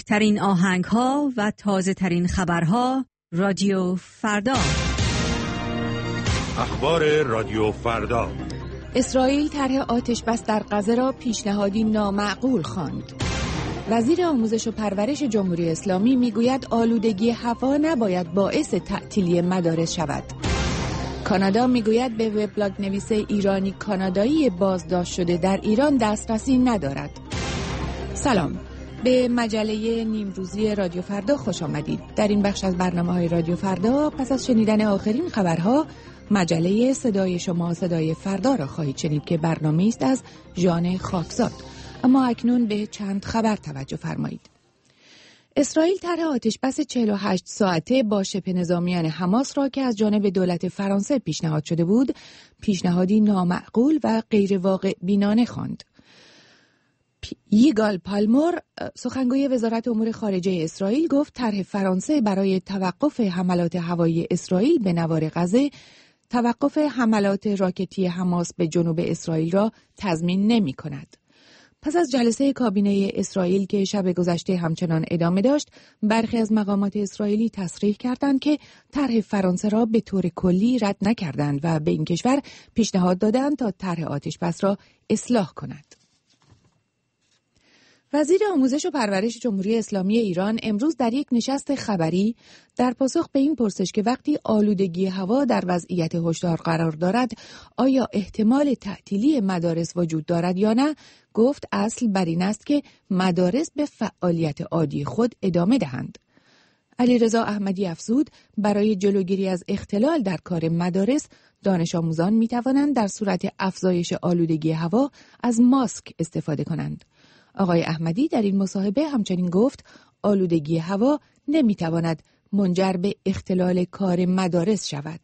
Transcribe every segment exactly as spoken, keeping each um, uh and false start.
بهترین آهنگ‌ها و تازه‌ترین خبرها رادیو فردا. اخبار رادیو فردا. اسرائیل طرح آتش بس در غزه را پیشنهادی نامعقول خواند. وزیر آموزش و پرورش جمهوری اسلامی میگوید آلودگی هوا نباید باعث تعطیلی مدارس شود. کانادا میگوید به وبلاگ نویس ایرانی کانادایی بازداشت شده در ایران دسترسی ندارد. سلام، به مجله نیمروزی رادیو فردا خوش آمدید. در این بخش از برنامه‌های رادیو فردا پس از شنیدن آخرین خبرها مجله صدای شما صدای فردا را خواهید شنید که برنامه‌ای است از ژان خاکزاد. اما اکنون به چند خبر توجه فرمایید. اسرائیل طرح آتش‌بس چهل و هشت ساعته با شبه نظامیان حماس را که از جانب دولت فرانسه پیشنهاد شده بود، پیشنهادی نامعقول و غیر واقع بینانه خواند. یگال پالمور، سخنگوی وزارت امور خارجه اسرائیل، گفت طرح فرانسه برای توقف حملات هوایی اسرائیل به نوار غزه توقف حملات راکتی حماس به جنوب اسرائیل را تضمین نمی کند. پس از جلسه کابینه اسرائیل که شب گذشته همچنان ادامه داشت، برخی از مقامات اسرائیلی تصریح کردند که طرح فرانسه را به طور کلی رد نکردند و به این کشور پیشنهاد دادند تا طرح آتش‌بس را اصلاح کند. وزیر آموزش و پرورش جمهوری اسلامی ایران امروز در یک نشست خبری در پاسخ به این پرسش که وقتی آلودگی هوا در وضعیت هشدار قرار دارد آیا احتمال تعطیلی مدارس وجود دارد یا نه، گفت اصل بر این است که مدارس به فعالیت عادی خود ادامه دهند. علیرضا احمدی افزود برای جلوگیری از اختلال در کار مدارس، دانش آموزان می توانند در صورت افزایش آلودگی هوا از ماسک استفاده کنند. آقای احمدی در این مصاحبه همچنین گفت آلودگی هوا نمیتواند منجر به اختلال کار مدارس شود.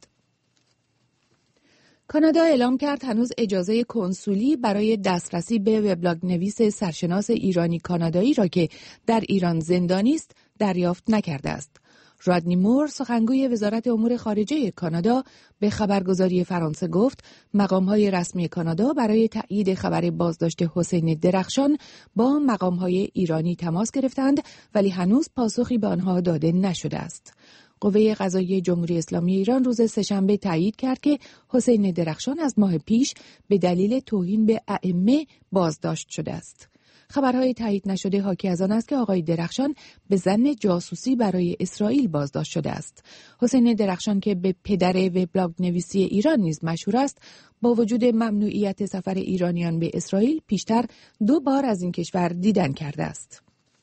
کانادا اعلام کرد هنوز اجازه کنسولی برای دسترسی به وبلاگ نویس سرشناس ایرانی کانادایی را که در ایران زندانی است دریافت نکرده است. رادنی مور، سخنگوی وزارت امور خارجه کانادا، به خبرگزاری فرانسه گفت مقام‌های رسمی کانادا برای تأیید خبر بازداشت حسین درخشان با مقام‌های ایرانی تماس گرفتند ولی هنوز پاسخی به آنها داده نشده است. قوه قضاییه جمهوری اسلامی ایران روز سه‌شنبه تایید کرد که حسین درخشان از ماه پیش به دلیل توهین به ائمه بازداشت شده است. خبرهای تایید نشده حاکی از آن است که آقای درخشان به ظن جاسوسی برای اسرائیل بازداشت شده است. حسین درخشان که به پدر وبلاگ نویسی ایران نیز مشهور است، با وجود ممنوعیت سفر ایرانیان به اسرائیل پیشتر دو بار از این کشور دیدن کرده است.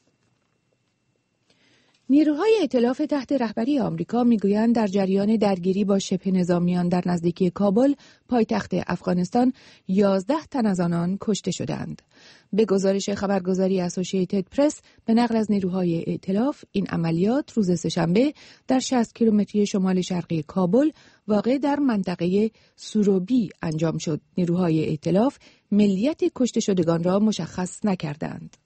نیروهای ائتلاف تحت رهبری آمریکا میگویند در جریان درگیری با شبه نظامیان در نزدیکی کابل، پایتخت افغانستان، یازده تن از آنان کشته شدند. به گزارش خبرگزاری اسوسییتد پرس به نقل از نیروهای ائتلاف، این عملیات روز سه‌شنبه در شصت کیلومتری شمال شرقی کابل واقع در منطقه سوروبی انجام شد. نیروهای ائتلاف ملیت کشته شدگان را مشخص نکردند.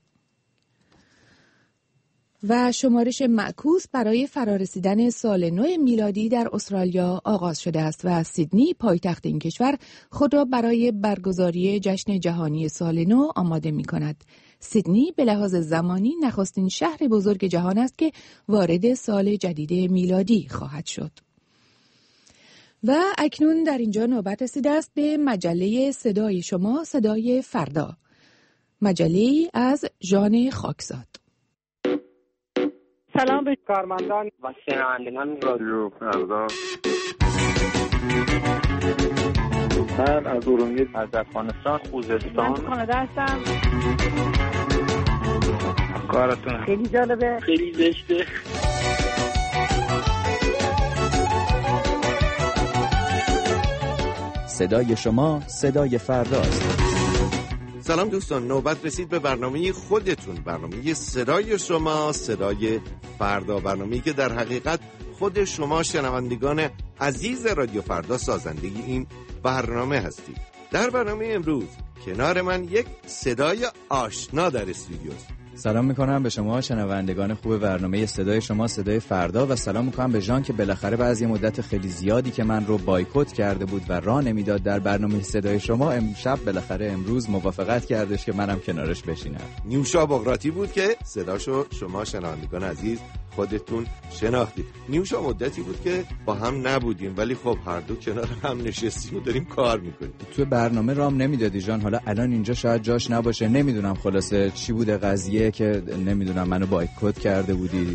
و شمارش معکوس برای فرارسیدن سال نو میلادی در استرالیا آغاز شده است و سیدنی، پایتخت این کشور، خود را برای برگزاری جشن جهانی سال نو آماده می کند. سیدنی به لحاظ زمانی نخستین شهر بزرگ جهان است که وارد سال جدید میلادی خواهد شد. و اکنون در اینجا نوبت رسیده است به مجله صدای شما صدای فردا، مجله‌ای از ژان خاکزاد. سلام به کارمندان و شنوندگان رادیو فردا. من از ارومیه، از افغانستان، خوزستان، من کانادا هستم. کارتون خیلی جالبه، خیلی زشته. صدای شما صدای فرداست. سلام دوستان، نوبت رسید به برنامه خودتون، برنامه صدای شما صدای فردا، برنامه‌ای که در حقیقت خود شما شنوندگان عزیز رادیو فردا سازنده این برنامه هستید. در برنامه امروز کنار من یک صدای آشنا در استودیوست، سلام میکنم به شما شنوندگان خوب برنامه صدای شما صدای فردا و سلام میکنم به ژان که بالاخره بعد از یه مدت خیلی زیادی که من رو بایکوت کرده بود و راه نمیداد در برنامه صدای شما، امشب بالاخره امروز موافقت کردش که منم کنارش بشینم. نیوشا بغراتی بود که صداشو شما شنوندگان عزیز خودتون شناختید. نیوشا مدتی بود که با هم نبودیم ولی خب هر دو کنار هم نشستیم و داریم کار میکنیم. تو برنامه رام نمیدادی جان، حالا الان اینجا شاید جاش نباشه، نمیدونم خلاصه چی بوده قضیه که نمیدونم منو بایکوت کرده بودی.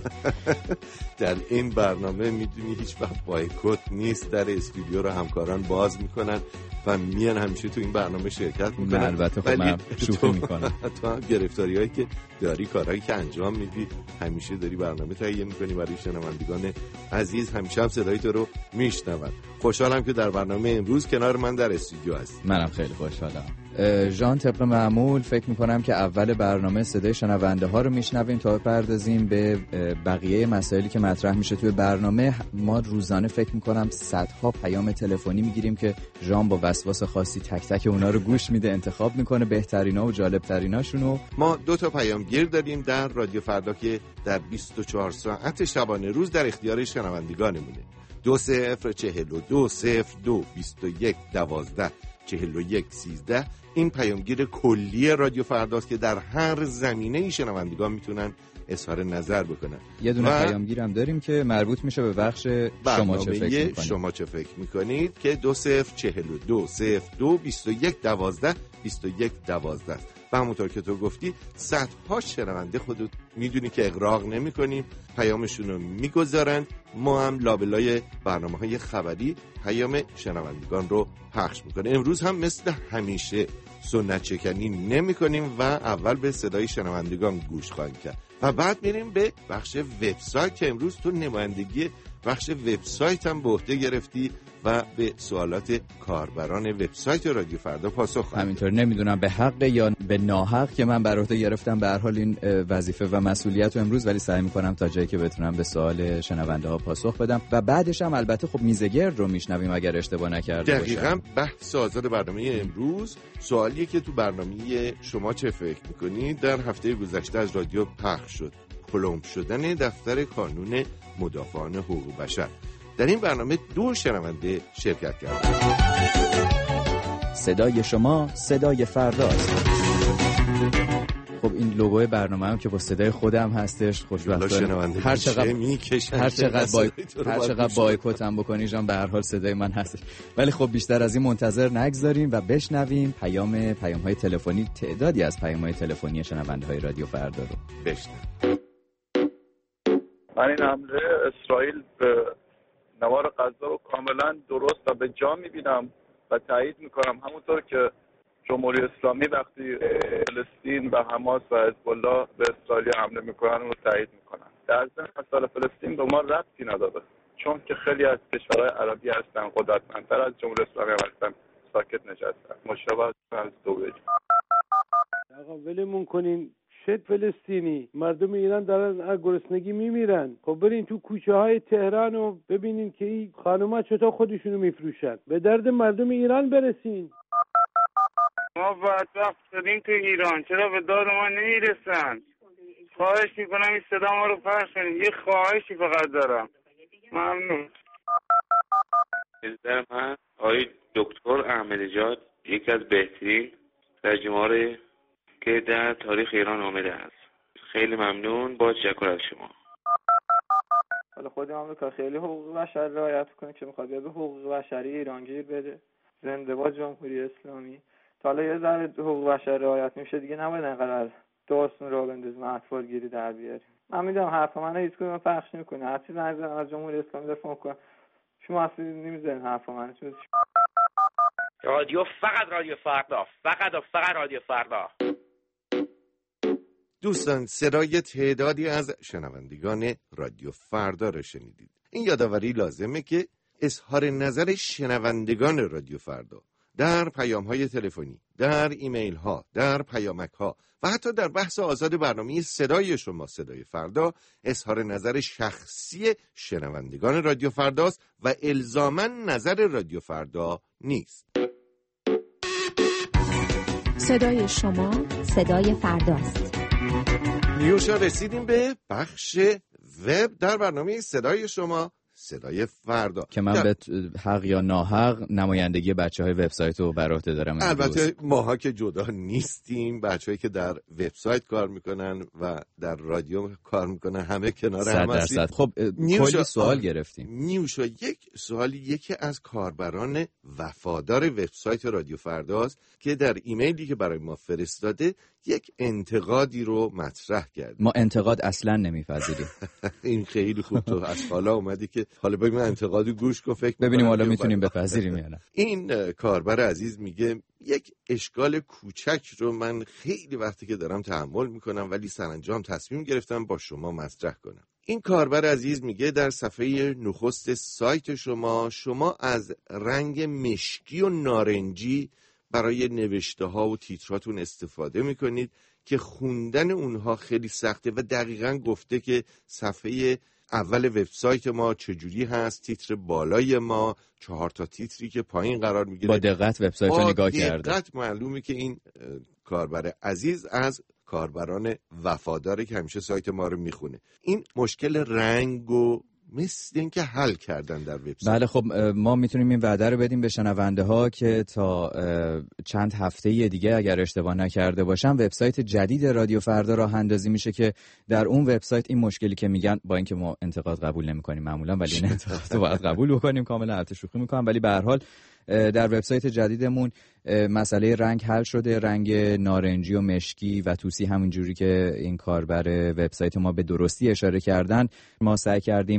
در این برنامه میدونی هیچ وقت بایکوت نیست، در استودیو رو همکاران باز میکنن و میان همیشه تو این برنامه شرکت میکنن. البته خب من شوخی میکنم. تو هم گرفتاری هایی که داری، کارهایی که انجام میدی، همیشه داری برنامه تهیه میکنی برای شنوندگان عزیز، همیشه هم صدای تو رو میشنون. خوشحالم که در برنامه امروز کنار من در استودیو هستی. منم خیلی خوشحالم. ژان، طبق معمول فکر میکنم که اول برنامه صدای شنونده ها رو میشنویم تا بپردازیم به بقیه مسائلی که مطرح میشه توی برنامه. ما روزانه فکر میکنم صدها پیام تلفنی میگیریم که ژان با وسواس خاصی تک تک اونا رو گوش میده، انتخاب میکنه بهترینا و جالبتریناشونو. ما دو تا پیامگیر داریم در رادیو فردا که در بیست و چهار ساعت شبانه روز در اختیار شنوندگانمونه. دو صفر چهل و دو صفر دو بیست و یک دوازده چهل و یک سیزده این پیامگیر کلی رادیو فرداست که در هر زمینه‌ای شنوندگان میتونن اظهار نظر بکنن. یه دونه پیامگیر هم داریم که مربوط میشه به بخش شما چه فکر میکنید. شما چه فکر میکنید که دو صفر چهل و دو صفر دو بیست و یک دوازده بیست و یک دوازده است. و همونطور که تو گفتی صدها شنونده خودت میدونی که اغراق نمی کنیم، پیامشون رو میگذارن، ما هم لابلای برنامه های خبری پیام شنوندگان رو پخش میکنه. امروز هم مثل همیشه سنت چکنی نمی کنیم و اول به صدای شنوندگان گوش خواهیم کرد و بعد میریم به بخش وبسایت که امروز تو نمایندگی بخش وبسایت هم به عهده گرفتی و به سوالات کاربران وبسایت رادیو فردا پاسخ خواهیم. همینطور نمیدونم به حق یا به ناحق که من بر عهده گرفتم به هر حال این وظیفه و مسئولیت رو امروز، ولی سعی میکنم تا جایی که بتونم به سوال شنونده ها پاسخ بدم و بعدش هم البته خب میزگرد رو میشنویم اگر اشتباه نکرده باشم. دقیقاً بحث آزاد برنامه امروز سوالیه که تو برنامه شما چه فکر میکنید در هفته گذشته از رادیو پخش شد. پلم شدن دفتر کانون مدافعان حقوق بشر. در این برنامه دو شنونده شرکت کردند. صدای شما صدای فرداست. خب این لوگوی برنامه هم که با صدای خودم هستش، خوشبختانه هر چقدر هر چقدر بای... هر چقدر بایکوت هم بکنی جان به هر حال صدای من هستش. ولی خب بیشتر از این منتظر نگذاریم و بشنویم پیام پیام‌های تلفنی، تعدادی از پیام‌های تلفنی شنونده‌های رادیو فردا رو بشنویم. من این حمله اسرائیل به نوار غزه رو کاملا درست و به جا می‌بینم و تایید می‌کنم، همونطور که جمهوری اسلامی وقتی فلسطین و حماس و حزب الله به اسرائیل حمله میکنن اون رو تایید میکنن. در ضمن مسئله فلسطین به ما ربطی نداره، چون که خیلی از کشورهای عربی هستن قدرتمندتر از جمهوری اسلامی هستن، ساکت نشستن. مشابه از دوله. آقا ولمون کنین، شد فلسطینی، مردم ایران دارن از گرسنگی میمیرن. خب برین تو کوچه های تهران و ببینین که این خانوما چطور خودشونو میفروشن. به درد مردم ایران برسین. ما بدبخت شدیم تو ایران، چرا به داد ما نمیرسن؟ خواهش میکنم این صدا ما رو پخش کنید، یه خواهشی فقط دارم. ممنون. نظر من آقای دکتر احمدی‌جاد یکی از بهترین ترجمه‌های که در تاریخ ایران آمده است. خیلی ممنون، با تشکر از شما. حالا خود آمریکا خیلی حقوق بشر رعایت کنه که میخواد به حقوق بشری ایران گیر بده. زنده باد جمهوری اسلامی. تا حالا یه ذره حقوق بشر رعایت میشه دیگه، نباید انقدر داستان رو بندازیم اطفال گیری در بیاریم. من میدونم حرف منو هیچ کدوم پخش نمیکنه، هر چی زنگ زدم از جمهوری اسلامی دفاع میکنم، شما اصلا نمیذارین حرف منو. رادیو فقط رادیو فردا، فقط و فقط رادیو فردا. دوستان صدای تعدادی از شنوندگان رادیو فردا را شنیدید. این یادآوری لازمه که اظهار نظر شنوندگان رادیو فردا در پیام‌های تلفنی، در ایمیل‌ها، در پیامک‌ها و حتی در بحث آزاد برنامه صدای شما صدای فردا اظهار نظر شخصی شنوندگان رادیو فرداست و الزاماً نظر رادیو فردا نیست. صدای شما صدای فرداست. نیوشا رسیدیم به بخش وب در برنامه صدای شما، صدای فردا، که من به حق یا ناحق نمایندگی بچه‌های وبسایت رو بر عهده دارم. البته ماها که جدا نیستیم، بچه‌هایی که در وبسایت کار میکنن و در رادیو کار میکنن همه کنار هم هستیم. خب کلی سوال گرفتیم. نیوشا، یک سوالی یکی از کاربران وفادار وبسایت رادیو فرداست که در ایمیلی که برای ما فرستاده یک انتقادی رو مطرح کرد. ما انتقاد اصلا نمیپذیریم. این خیلی خوب، تو از حالا اومدی که حالا ببینیم انتقادی گوش کن، فکر ببینیم حالا میتونیم بپذیریم یا نه. این کاربر عزیز میگه یک اشکال کوچک رو من خیلی وقتی که دارم تحمل میکنم ولی سرانجام تصمیم گرفتم با شما مطرح کنم. این کاربر عزیز میگه در صفحه نخست سایت شما شما از رنگ مشکی و نارنجی برای نوشته ها و تیتراتون استفاده میکنید که خوندن اونها خیلی سخته و دقیقاً گفته که صفحه اول وبسایت ما چجوری هست، تیتر بالای ما چهار تا تیتری که پایین قرار میگیره. با دقت وبسایت رو نگاه کرده. با دقت معلومه که این کاربر عزیز از کاربران وفاداری که همیشه سایت ما رو میخونه. این مشکل رنگ و مثل این که حل کردن در وبسایت. بله، خب ما میتونیم این وعده رو بدیم به شنونده ها که تا چند هفته دیگه اگر اشتباه نکرده باشم وبسایت جدید رادیو فردا راه اندازی میشه که در اون وبسایت این مشکلی که میگن، با اینکه ما انتقاد قبول نمیکنیم معمولا ولی این انتقاد رو باید قبول بکنیم کاملا، البته شوخی میکنم، ولی به هر حال در وبسایت جدیدمون مسئله رنگ حل شده. رنگ نارنجی و مشکی و طوسی، همون جوری که این کاربر وبسایت ما به درستی اشاره کردن، ما سعی کردیم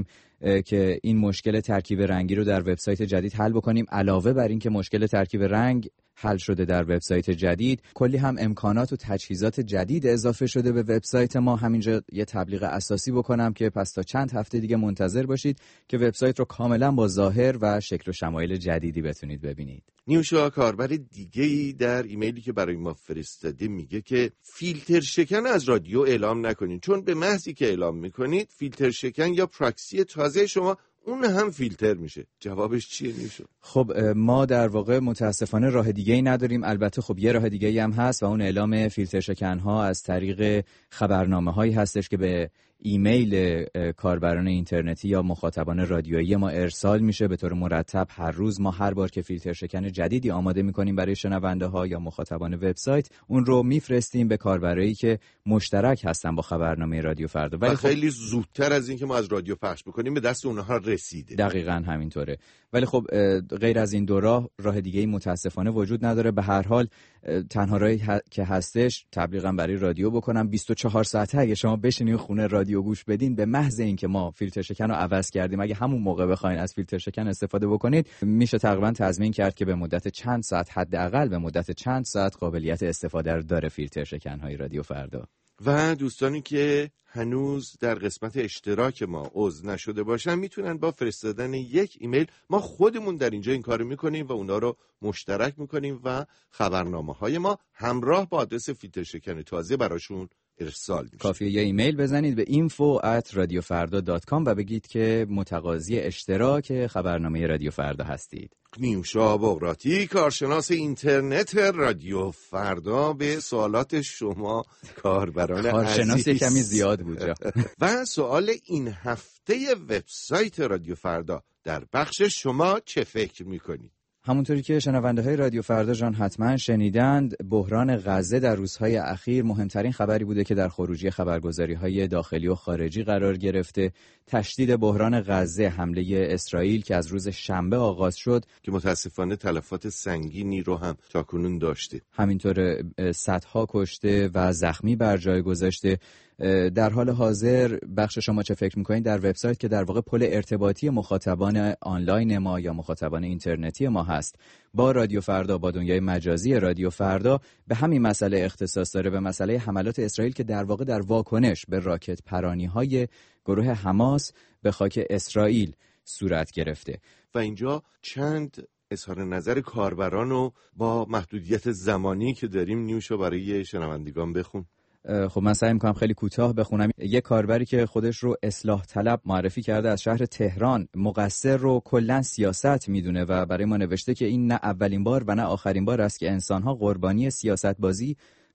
که این مشکل ترکیب رنگی رو در وبسایت جدید حل بکنیم. علاوه بر این که مشکل ترکیب رنگ حل شده در وبسایت جدید، کلی هم امکانات و تجهیزات جدید اضافه شده به وبسایت ما. همینجا یه تبلیغ اساسی بکنم که پس تا چند هفته دیگه منتظر باشید که وبسایت رو کاملا با ظاهر و شکل و شمایل جدیدی بتونید ببینید. نیوشا، کاربر دیگه‌ای در ایمیلی که برای ما فرستاده میگه که فیلتر شکن از رادیو اعلام نکنید، چون به محضی که اعلام میکنید فیلتر شکن یا پراکسی تازه شما اون هم فیلتر میشه. جوابش چیه نیوشا؟ خب ما در واقع متاسفانه راه دیگه ای نداریم. البته خب یه راه دیگه ای هم هست و اون اعلام فیلتر شکن ها از طریق خبرنامه هایی هستش که به ایمیل کاربران اینترنتی یا مخاطبان رادیویی ما ارسال میشه به طور مرتب. هر روز ما هر بار که فیلتر شکن جدیدی آماده میکنیم برای شنونده ها یا مخاطبان وبسایت، اون رو میفرستیم به کاربرایی که مشترک هستن با خبرنامه رادیو فردا. ولی خب خیلی زودتر از این که ما از رادیو پخش بکنیم به دست اونها رسیده. دقیقاً همینطوره. ولی خب غیر از این دو راه راه دیگه‌ای متاسفانه وجود نداره. به هر حال تنها راهی ه... که هستش تبلیغاً برای رادیو بکنم، بیست و چهار ساعته اگه شما بشینید خونه رادیو گوش بدین، به محض اینکه ما فیلتر شکن رو عوض کردیم، اگه همون موقع بخواید از فیلتر شکن استفاده بکنید، میشه تقریباً تضمین کرد که به مدت چند ساعت، حداقل به مدت چند ساعت قابلیت استفاده رو داره فیلتر شکن های رادیو فردا. و دوستانی که هنوز در قسمت اشتراک ما عضو نشده باشن میتونن با فرستادن یک ایمیل، ما خودمون در اینجا این کارو میکنیم و اونا رو مشترک میکنیم و خبرنامه های ما همراه با آدرس فیلتر شکن تازه براشون ارسال میشه. کافیه یه ایمیل بزنید به اینفو ات رادیو فردا دات کام و بگید که متقاضی اشتراک خبرنامه رادیو فردا هستید. نیوشا بغراتی، کارشناس اینترنت رادیو فردا، به سوالات شما کاربران عزیز. کارشناس کمی زیاد بود. و سوال این هفته وبسایت رادیو فردا در بخش شما چه فکر میکنید؟ همونطوری که شنونده های رادیو فردا جان حتما شنیدند، بحران غزه در روزهای اخیر مهمترین خبری بوده که در خروجی خبرگزاری های داخلی و خارجی قرار گرفته. تشدید بحران غزه، حمله اسرائیل که از روز شنبه آغاز شد که متاسفانه تلفات سنگینی رو هم تاکنون داشته، همینطور صدها کشته و زخمی بر جای گذاشته. در حال حاضر بخش شما چه فکر میکنید در وبسایت که در واقع پل ارتباطی مخاطبان آنلاین ما یا مخاطبان اینترنتی ما هست با رادیو فردا، با دنیای مجازی رادیو فردا، به همین مسئله اختصاص داره، به مسئله حملات اسرائیل که در واقع در واکنش به راکت پرانی های گروه حماس به خاک اسرائیل صورت گرفته. و اینجا چند اظهار نظر کاربران رو با محدودیت زمانی که داریم نیوشو برای شنوندگان بخون. خب من سعی می‌کنم خیلی کوتاه بخونم. یک کاربری که خودش رو اصلاح طلب معرفی کرده از شهر تهران، مقصر رو کلاً سیاست میدونه و برای ما نوشته که این نه اولین بار و نه آخرین بار است که انسان‌ها قربانی سیاست بازی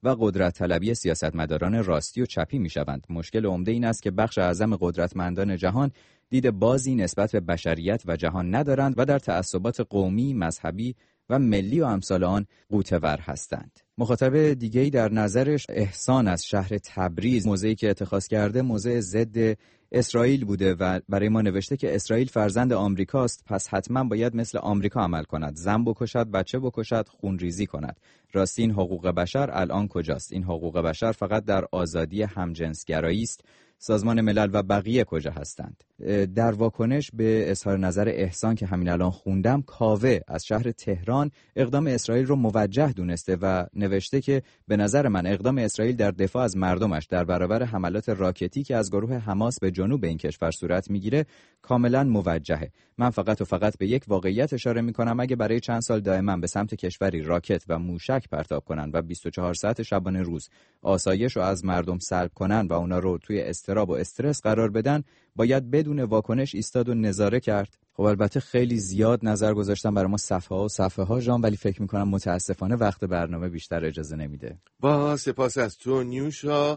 و قدرت طلبی سیاستمداران راستی و چپی میشوند. مشکل عمده این است که بخش اعظم قدرتمندان جهان دید بازی نسبت به بشریت و جهان ندارند و در تعصبات قومی، مذهبی و ملی و امثال آن غوطه‌ور هستند. مخاطب دیگه‌ای در نظرش احسان از شهر تبریز موضعی که اتخاذ کرده موضع ضد اسرائیل بوده و برای ما نوشته که اسرائیل فرزند آمریکاست، پس حتما باید مثل آمریکا عمل کند، زن بکشد، بچه بکشد، خونریزی کند. راستی این حقوق بشر الان کجاست؟ این حقوق بشر فقط در آزادی همجنسگرایی است. سازمان ملل و بقیه کجا هستند؟ در واکنش به اظهار نظر احسان که همین الان خوندم، کاوه از شهر تهران اقدام اسرائیل رو موجه دونسته و نوشته که به نظر من اقدام اسرائیل در دفاع از مردمش در برابر حملات راکتی که از گروه حماس به جنوب این کشور صورت میگیره کاملا موجهه. من فقط و فقط به یک واقعیت اشاره میکنم: اگه برای چند سال دائما به سمت کشوری راکت و موشک پرتاب کنن و بیست و چهار ساعت شبانه روز آسایش رو از مردم سلب کنن و اونا رو توی اضطراب و استرس قرار بدن، باید بدون واکنش ایستاد و نظاره کرد. خب البته خیلی زیاد نظر گذاشتم برای ما صفحه ها و صفحه ها جان، ولی فکر میکنم متاسفانه وقت برنامه بیشتر اجازه نمیده. با سپاس از تو نیوشا.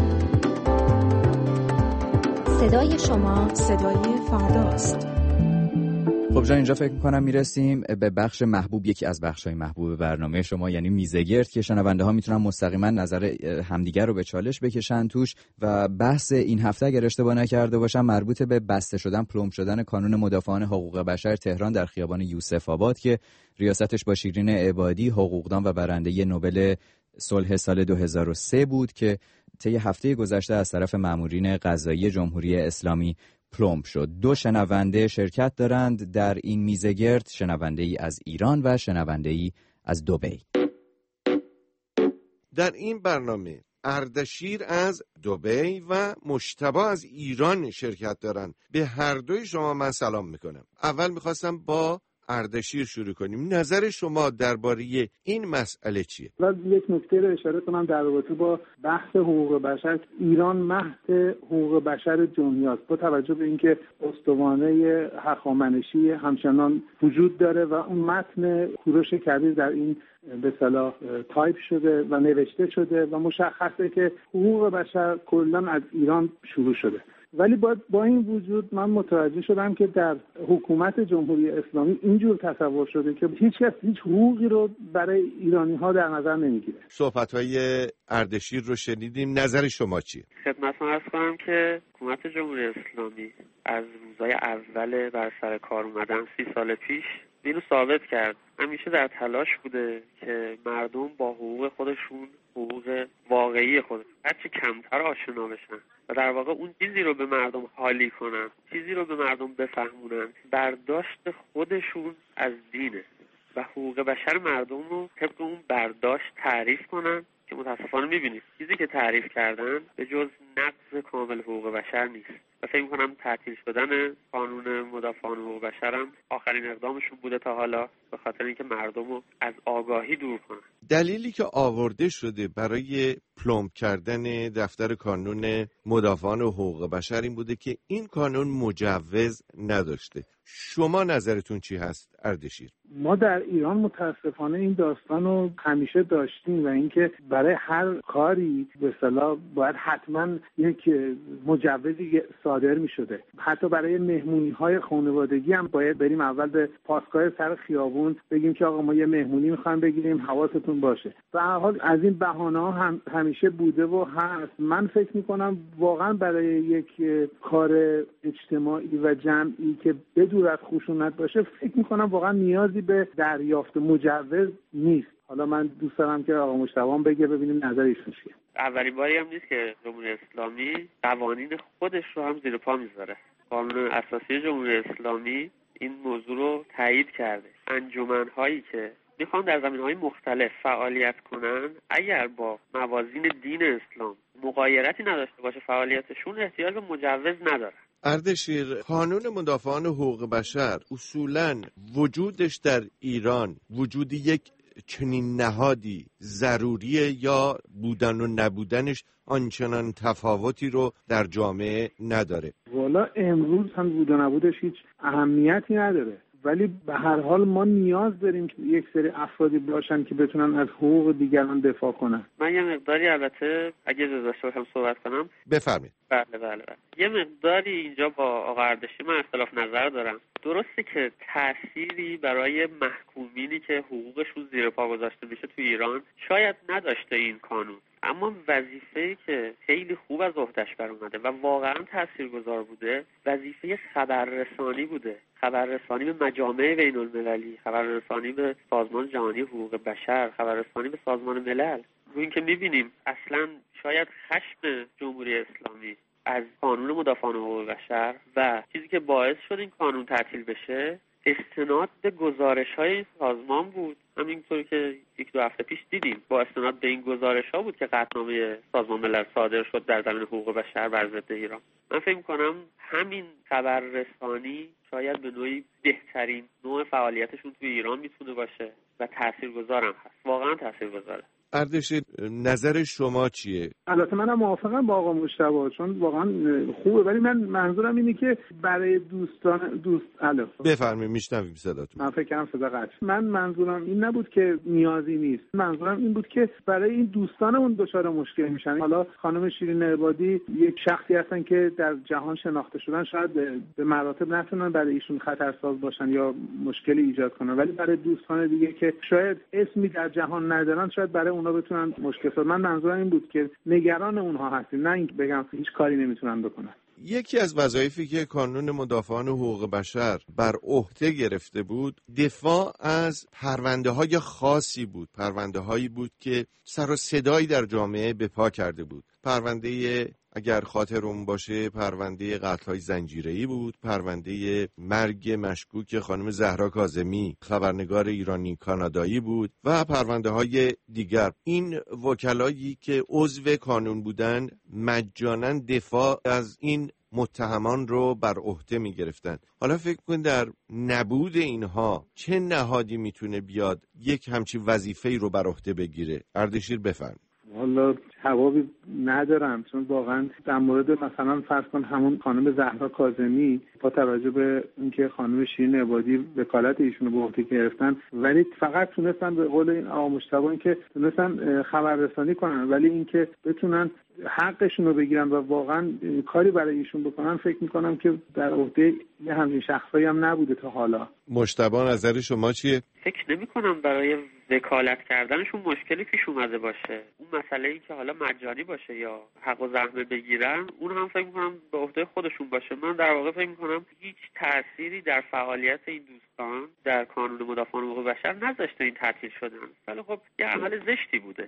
صدای شما صدای فرداست. خب جان، اینجا فکر میکنم میرسیم به بخش محبوب، یکی از بخش‌های محبوب برنامه شما، یعنی میزگرد، که شنونده ها میتونن مستقیما نظر همدیگر رو به چالش بکشن توش. و بحث این هفته اگر اشتباه نکرده باشم مربوط به بسته شدن، پلمب شدن کانون مدافعان حقوق بشر تهران در خیابان یوسف آباد که ریاستش با شیرین عبادی، حقوقدان و برنده نوبل صلح سال دو هزار و سه بود که طی هفته گذشته از طرف مامورین قضایی جمهوری اسلامی پلمب شد. دو شنونده شرکت دارند در این میزگرد، شنونده ای از ایران و شنونده ای از دبی. در این برنامه اردشیر از دبی و مجتبی از ایران شرکت دارند. به هر دوی شما من سلام میکنم. اول میخواستم با اردشیر شروع کنیم. نظر شما درباره این مسئله چیه؟ و یک نکته رو اشاره کنم در رابطه با بحث حقوق بشر. ایران مهد حقوق بشر دنیاست، با توجه به اینکه استوانه هخامنشی همچنان وجود داره و اون متن کوروش کبیر در این به اصطلاح تایپ شده و نوشته شده و مشخصه که حقوق بشر کلاً از ایران شروع شده. ولی با, با این وجود من متوجه شدم که در حکومت جمهوری اسلامی اینجور تصور شده که هیچ کس هیچ حقوقی رو برای ایرانی ها در نظر نمیگیره. صحبت‌های اردشیر رو شنیدیم. نظر شما چیه؟ خدمتتون عرض کنم که حکومت جمهوری اسلامی از روزای اول بر سر کار اومدن سی سال پیش اینو ثابت کرد. همیشه در تلاش بوده که مردم با حقوق خودشون، حقوق واقعی خودشون، هرچی کمتر آشنا بشن و در واقع اون چیزی رو به مردم حالی کنن، چیزی رو به مردم بفهمونن، برداشت خودشون از دینه و حقوق بشر مردم رو طبق اون برداشت تعریف کنن که متاسفانه میبینید چیزی که تعریف کردن به جز نقض کامل حقوق بشر نیست. و فکر میکنم تعطیل شدن قانون مدافعان حقوق بشر هم آخرین اقدامشون بوده تا حالا، به خاطر اینکه مردم رو از آگاهی دور کنن. دلیلی که آورده شده برای پلمب کردن دفتر کانون مدافعان حقوق بشر این بوده که این کانون مجوز نداشته. شما نظرتون چی هست اردشیر؟ ما در ایران متاسفانه این داستان رو همیشه داشتیم و اینکه برای هر کاری به اصطلاح باید حتما یک مجوزی صادر می شده. حتی برای مهمونی های خانوادگی هم باید بریم اول به پاسگاه سر خیابون بگیم که آقا ما یه مهمونی میخوایم بگیریم، حواستون باشه. به هر حال از این بهانه ها هم همیشه بوده و هست. من فکر می کنم واقعا برای یک کار اجتماعی و جمعی که بدون از خشونت باشه، فکر می کنم واقعا نیازی به دریافت مجوز نیست. حالا من دوست دارم که آقا مجتبی بگه ببینیم نظر ایشون چیه. اولین باری هم نیست که جمهوری اسلامی قوانین خودش رو هم زیر پا میذاره. قانون اساسی جمهوری اسلامی این موضوع رو تایید کرده. انجمن‌هایی که میخوان در زمینه‌های مختلف فعالیت کنن، اگر با موازین دین اسلام مغایرتی نداشته باشه فعالیتشون، احتیاج به مجوز نداره. اردشیر، قانون مدافعان حقوق بشر اصولاً وجودش در ایران وجود یک چنین نهادی ضروریه یا بودن و نبودنش آنچنان تفاوتی رو در جامعه نداره؟ والا امروز هم بود و نبودش هیچ اهمیتی نداره. ولی به هر حال ما نیاز داریم که یک سری افرادی باشن که بتونن از حقوق دیگران دفاع کنن. من یه مقداری البته اگه اجازه داشته باشم صحبت کنم. بفرمایید. بله بله بله. یه مقداری اینجا با آقا اردشی من اختلاف نظر دارم. درسته که تأثیری برای محکومینی که حقوقشون زیر پا گذاشته میشه تو ایران شاید نداشته این قانون، اما وظیفه‌ای که خیلی خوب از عهده‌اش بر اومده و واقعا تاثیرگذار بوده وظیفه خبررسانی بوده. خبررسانی به مجامع بین المللی، خبررسانی به سازمان جهانی حقوق بشر، خبررسانی به سازمان ملل. رو این که میبینیم اصلا شاید خشم جمهوری اسلامی از قانون مدافعان حقوق بشر و چیزی که باعث شد این قانون تعطیل بشه استناد به گزارش‌های این سازمان بود. همینطور که یک دو هفته پیش دیدیم با استناد به این گزارش‌ها بود که قطعنامه سازمان ملل صادر شد در زمینه حقوق بشر بر ضد ایران. من فکر می‌کنم همین خبررسانی شاید به نوعی بهترین نوع فعالیتشون توی ایران میتونه باشه و تاثیرگذارم هست. واقعا تاثیرگذاره. اردشیر نظر شما چیه؟ البته منم موافقم با آقا مجتبی چون واقعا خوبه، ولی من منظورم اینه که برای دوستان دوست الو بفرمایید میشنویم صداتون. من فکر کنم صدا قطع. من منظورم این نبود که نیازی نیست، منظورم این بود که برای این دوستانمون دچار مشکل میشن. حالا خانم شیرین عبادی یک شخصی هستن که در جهان شناخته شدن، شاید به مراتب نتونن برای ایشون خطرساز باشن یا مشکلی ایجاد کنن، ولی برای دوستان دیگه که شاید اسمی در جهان ندارن شاید برای اونا بتونن مشکل ساز. من منظورم این بود که نگران اونها هستیم، نه اینکه بگم هیچ کاری نمیتونن بکنن. یکی از وظایفی که کانون مدافعان حقوق بشر بر عهده گرفته بود دفاع از پرونده های خاصی بود، پرونده هایی بود که سر و صدایی در جامعه به پا کرده بود. پرونده اگر خاطرون باشه پرونده قتل‌های زنجیره‌ای بود، پرونده مرگ مشکوک خانم زهرا کاظمی خبرنگار ایرانی کانادایی بود و پرونده های دیگر. این وکلایی که عضو کانون بودن مجانا دفاع از این متهمان رو بر عهده می گرفتن. حالا فکر کن در نبود اینها چه نهادی میتونه بیاد یک همچین وظیفه‌ای رو بر عهده بگیره؟ اردشیر بفرمایید. والا جوابی ندارم، چون واقعا در مورد مثلا فرض کن همون خانم زهرا کاظمی با توجه به اینکه خانم شیرین عبادی وکالت ایشونو به عهده گرفتن ولی فقط تونستن به قول این آقا مجتبی اینکه تونستن خبررسانی کنن، ولی اینکه بتونن حقشون رو بگیرن و واقعا کاری برای ایشون بکنن فکر میکنم که در عهده یه همین شخصایی هم نبوده تا حالا. مجتبی نظر شما چیه؟ فکر نمی کنم برای وکالت کردنشون مشکلی پیش اومده باشه. اون مسئله ای که حالا مجانی باشه یا حق و زحمه بگیرن اون هم فکر میکنم به عهده خودشون باشه. من در واقع فکر میکنم هیچ تأثیری در فعالیت این دوستان در کانون مدافعان حقوق بشر نذاشته این تعطیل شدن. ولی خب یه عمل زشتی بوده.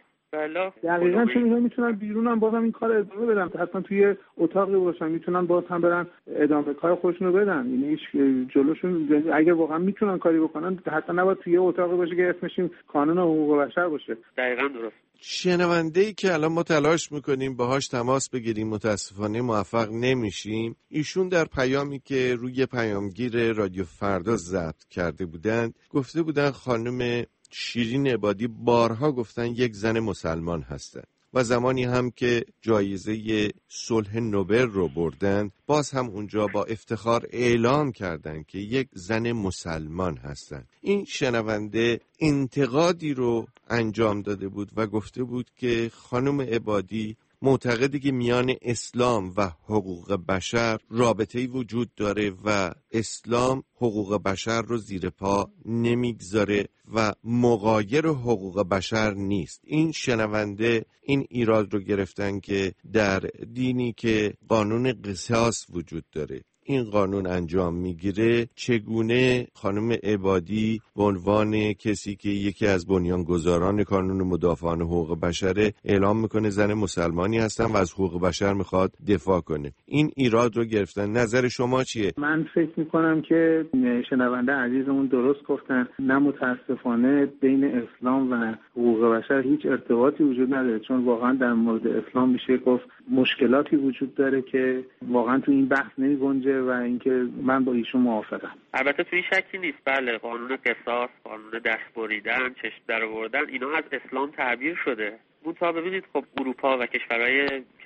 دقیقاً چون اینا میتونن بیرون هم باز هم این کار ادامه بدن، حتما توی اتاقی باشن میتونن باز هم برن ادامه کار خودشون رو بدن. یعنی هیچ جلوشون اگه واقعا میتونن کاری بکنن حتی نباید توی اتاقی باشه که اسمش کانون حقوق بشر باشه. دقیقاً درست. شنونده‌ای که الان ما تلاش میکنیم باهاش تماس بگیریم متاسفانه موفق نمیشیم. ایشون در پیامی که روی پیامگیر رادیو فردا ضبط کرده بودند گفته بودن خانم شیرین عبادی بارها گفتن یک زن مسلمان هستن و زمانی هم که جایزه صلح نوبل رو بردن باز هم اونجا با افتخار اعلام کردن که یک زن مسلمان هستن. این شنونده انتقادی رو انجام داده بود و گفته بود که خانم عبادی معتقده که میان اسلام و حقوق بشر رابطه‌ای وجود داره و اسلام حقوق بشر رو زیر پا نمیگذاره و مغایر حقوق بشر نیست. این شنونده این ایراد رو گرفتن که در دینی که قانون قصاص وجود داره این قانون انجام میگیره چگونه خانم عبادی به عنوان کسی که یکی از بنیانگذاران کانون مدافعان حقوق بشره اعلام میکنه زن مسلمانی هستن و از حقوق بشر میخواد دفاع کنه. این ایراد رو گرفتن. نظر شما چیه؟ من فکر میکنم که شنونده عزیزمون درست گفتن. نه متاسفانه بین اسلام و حقوق بشر هیچ ارتباطی وجود نداره، چون واقعا در مورد اسلام میشه گفت مشکلاتی وجود داره که واقعا تو این بحث نمیگنجه و اینکه من با ایشون موافقم. البته توی شکی نیست. بله قانون قصاص، قانون دست بریدن، چشم درآوردن اینا از اسلام تعبیر شده. منتها ببینید خب اروپا و کشورهای که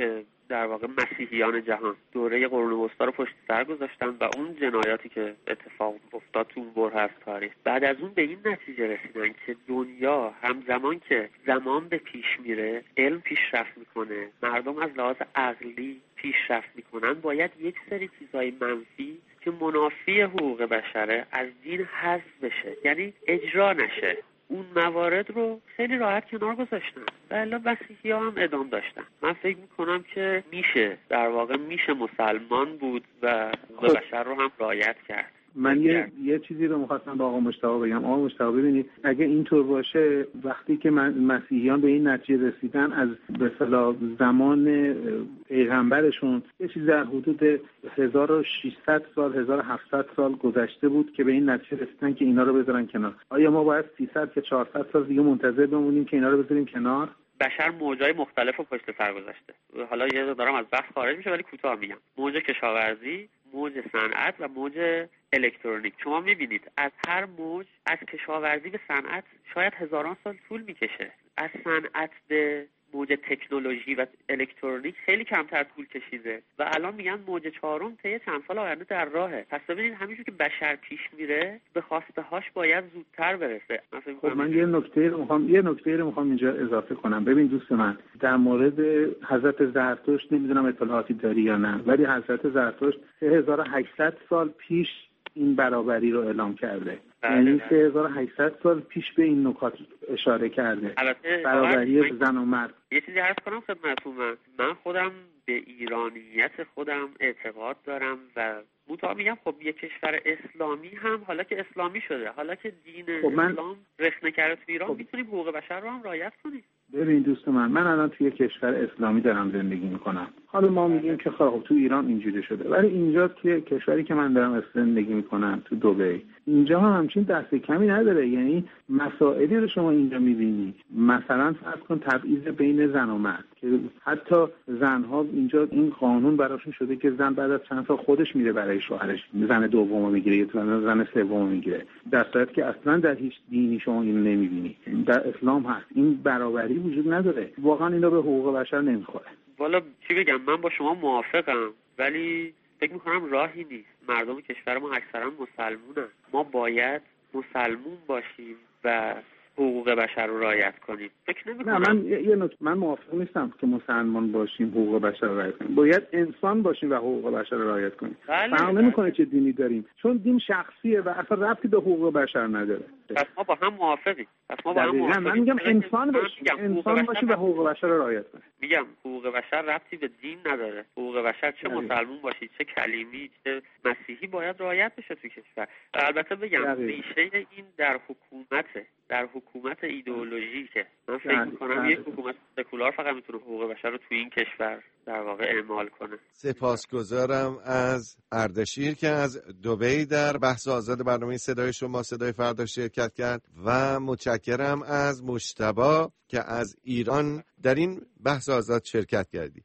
در واقع مسیحیان جهان دوره قرون وسطا رو پشت سر گذاشتن و اون جنایاتی که اتفاق افتاد تو اون بره از تاریخ، بعد از اون به این نتیجه رسیدن که دنیا همزمان که زمان به پیش میره، علم پیشرفت میکنه، مردم از لحاظ عقلی پیشرفت میکنن، باید یک سری چیزای منفی که منافی حقوق بشره از دین حذف بشه، یعنی اجرا نشه. اون موارد رو خیلی راحت کنار گذاشتن و الا مسیحی ها هم ادام داشتن. من فکر میکنم که میشه در واقع میشه مسلمان بود و حقوق بشر رو هم رعایت کرد. من یه یه چیزی رو می‌خواستم با آقا مجتبی بگم. آقا مجتبی ببینید، اگه اینطور باشه، وقتی که مسیحیان به این نتیجه رسیدن از به اصطلاح زمان پیغمبرشون یه چیز در حدود هزار و ششصد سال هزار و هفتصد سال گذشته بود که به این نتیجه رسیدن که اینا رو بذارن کنار. آیا ما باید سیصد که چهارصد سال دیگه منتظر بمونیم که اینا رو بذاریم کنار؟ بشر موجای مختلف رو پشت سر گذاشته. حالا یه دارم از بحث خارج میشه ولی کوتاه میگم. موج کشاورزی، موج صنعت و موج الکترونیک. شما میبینید از هر موج، از کشاورزی به صنعت شاید هزاران سال طول میکشه. از صنعت به موج تکنولوژی و الکترونیک خیلی کمتر طول کشیده و الان میگن موج چهارم طی چند سال آینده در راهه. پس ببینید همینجور که بشر پیش میره به خواسته هاش باید زودتر برسه. خب من یه نکته رو میخوام یه نکته رو میخوام اینجا اضافه کنم. ببین دوست من، در مورد حضرت زرتشت نمیدونم اطلاعاتی داری یا نه، ولی حضرت زرتشت سه هزار و هشتصد سال پیش این برابری رو اعلام کرده. یعنی سه هزار و هشتصد سال پیش به این نکات اشاره کرده، برابری زن و مرد. یه چیزی عرض کنم خدمتتون، من من خودم به ایرانیت خودم اعتقاد دارم و مطابق میگم خب یک کشور اسلامی هم حالا که اسلامی شده، حالا که دین خب من... اسلام رخنه کرده تو ایران، خب... میتونیم حقوق بشر رو هم رعایت کنیم. ببین دوست من، من الان توی کشور اسلامی دارم زندگی میکنم. حالا ما میگیم که خب تو ایران اینجوری شده، ولی اینجا که کشوری که من دارم زندگی میکنم تو دبی، اینجا هم همچین دست کمی نداره. یعنی مسائلی رو شما اینجا میبینی، مثلا فرض کن تبعیض بین زن و مرد که حتی زنها اینجا این قانون براشون شده که زن بعد از چند سال خودش میره برای شوهرش زن دومو میگیره یا زن سومو میگیره، در صورتی که اصلا در هیچ دینی شما اینو نمیبینی. در اسلام هست، این برابری وجود نداره. واقعا اینا به حقوق بشر نمیخوره. والا چی بگم، من با شما موافقم ولی فکر میکنم راهی نیست. مردم کشور ما اکثرا مسلمونن. ما باید مسلمون باشیم و حقوق بشر رو رعایت کنیم. فکر نمی‌کنم. نه من یه نکته من موافق نیستم که مسلمان باشیم حقوق بشر رو رعایت کنیم. باید انسان باشیم و حقوق بشر رو رعایت کنیم. فرق نمی‌کنه چه دینی داریم، چون دین شخصیه و اصلا ربطی به حقوق بشر نداره. پس ما با هم موافقیم. پس ما با هم موافقیم. من میگم انسان باشیم، انسان باشیم و حقوق بشر رو رعایت کنیم. میگم حقوق بشر ربطی به دین نداره. حقوق بشر چه مسلمان باشی، چه کلیمی، چه مسیحی باید رعایت بشه تو کشور. البته بگم ریشه این در حکومته، در حکومت ایدئولوژیکه. من فکر می‌کنم یک حکومت سکولار فقط میتونه حقوق بشر رو تو این کشور در واقع اعمال کنه. سپاسگزارم از اردشیر که از دبی در بحث آزاد برنامه صدای شما صدای فردا شرکت کرد و متشکرم از مجتبی که از ایران در این بحث آزاد شرکت کردی.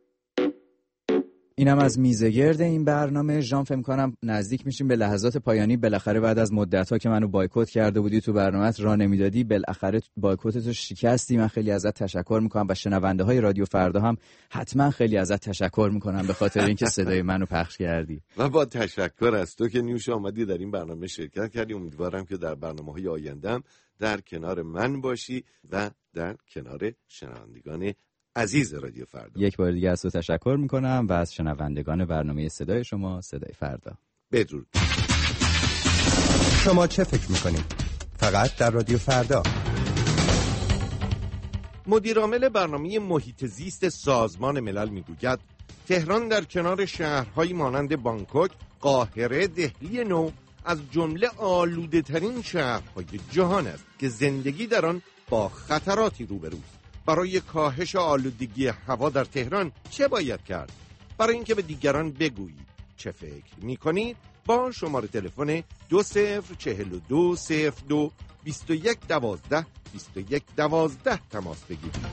اینم از میزگرد این برنامه. ژان، فکر کنم نزدیک میشیم به لحظات پایانی. بالاخره بعد از مدت‌ها که منو بایکوت کرده بودی تو برنامه‌ات، راه نمیدادی، بالاخره بایکوتتو شکستی. من خیلی ازت تشکر میکنم و شنونده‌های رادیو فردا هم حتما خیلی ازت تشکر میکنم به خاطر اینکه صدای منو پخش کردی. و با تشکر از تو که نیوش آمدی در این برنامه شرکت کردی. امیدوارم که در برنامه‌های آیندهم در کنار من باشی و در کنار شنوندگان عزیز رادیو فردا. یک بار دیگه از تو تشکر میکنم و از شنوندگان برنامه صدای شما صدای فردا. بدرود. شما چه فکر میکنید؟ فقط در رادیو فردا. مدیرعامل برنامه محیط زیست سازمان ملل میگوید تهران در کنار شهرهایی مانند بانکوک، قاهره، دهلی نو از جمله آلوده ترین شهرهای جهان است که زندگی در آن با خطراتی روبروست. برای کاهش آلودگی هوا در تهران چه باید کرد؟ برای اینکه به دیگران بگویید چه فکر می‌کنید، با شماره تلفن دو صفر چهل و دو صفر دو بیست و یک دوازده بیست و یک دوازده تماس بگیرید.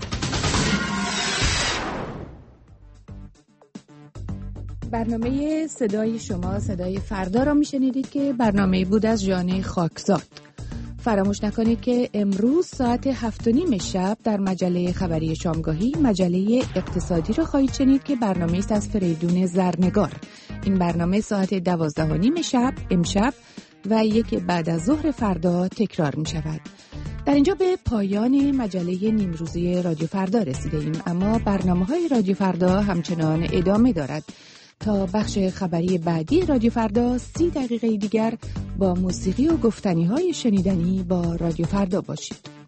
برنامه صدای شما صدای فردا را میشنیدید که برنامه بود از ژانه خاکزاد. فراموش نکنید که امروز ساعت هفت و نیم شب در مجله خبری شامگاهی مجله اقتصادی رو خواهید شنید که برنامه است از فریدون زرنگار. این برنامه ساعت دوازده و نیم شب امشب و یک بعد از ظهر فردا تکرار می شود. در اینجا به پایان مجله نیمروزی رادیو فردا رسیده ایم، اما برنامه های رادیو فردا همچنان ادامه دارد. تا بخش خبری بعدی رادیو فردا سی دقیقه دیگر با موسیقی و گفتنی های شنیدنی با رادیو فردا باشید.